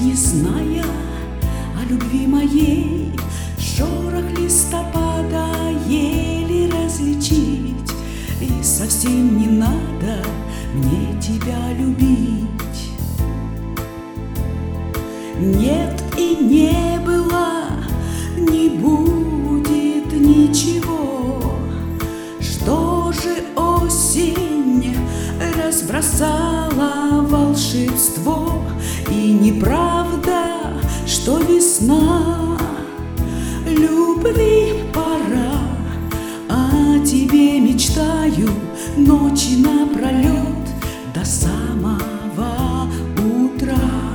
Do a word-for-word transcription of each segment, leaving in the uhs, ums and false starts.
не зная о любви моей, шорох листопада еле различить, и совсем не надо мне тебя любить. Нет и не было, не будет ничего. Что же осень разбросала волшебство? И неправда, что весна, любви пора. О тебе мечтаю ночи напролет до самого утра.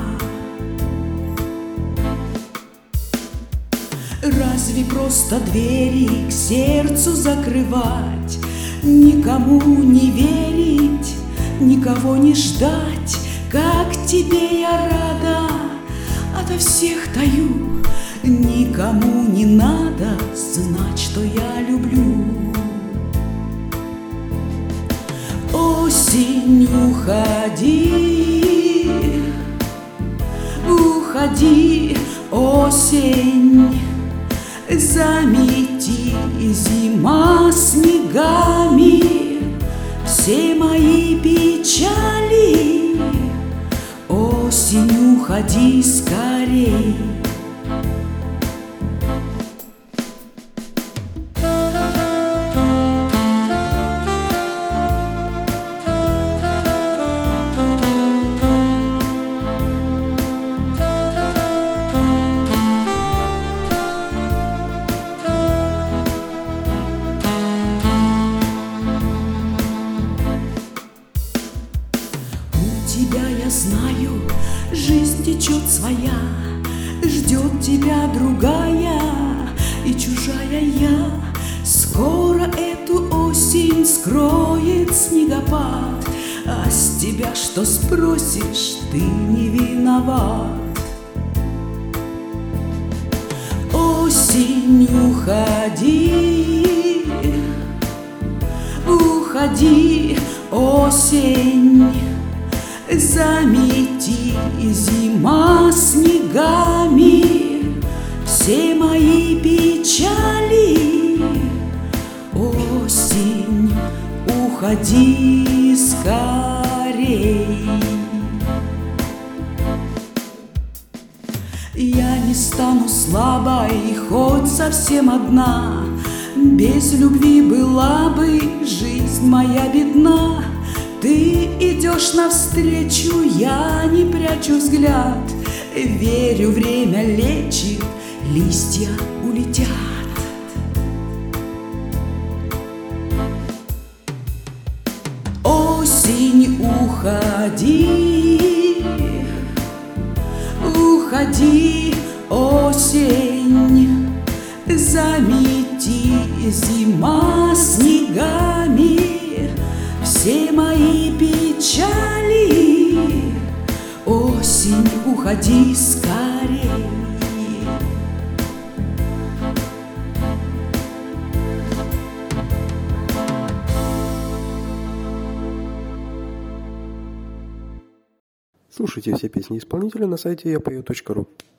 Разве просто двери к сердцу закрывать, никому не верить, никого не ждать? Как тебе я рада, ото всех таю, никому не надо знать, что я люблю. Осень, уходи, уходи, осень, замети зима снегами все мои печали. Осень, уходи скорей. Тебя я знаю, жизнь течет своя, ждет тебя другая и чужая я. Скоро эту осень скроет снегопад, а с тебя что спросишь, ты не виноват. Осень, уходи, уходи, осень, замети зима снегами все мои печали. Осень, уходи скорей. Я не стану слабой, хоть совсем одна, без любви была бы жизнь моя бедна. Ты идешь навстречу, я не прячу взгляд, верю, время лечит, листья улетят. Осень, уходи, уходи, осень, замети зима снегами все мои печали. Осень, уходи скорей. Слушайте все песни исполнителя на сайте я пою точка ру.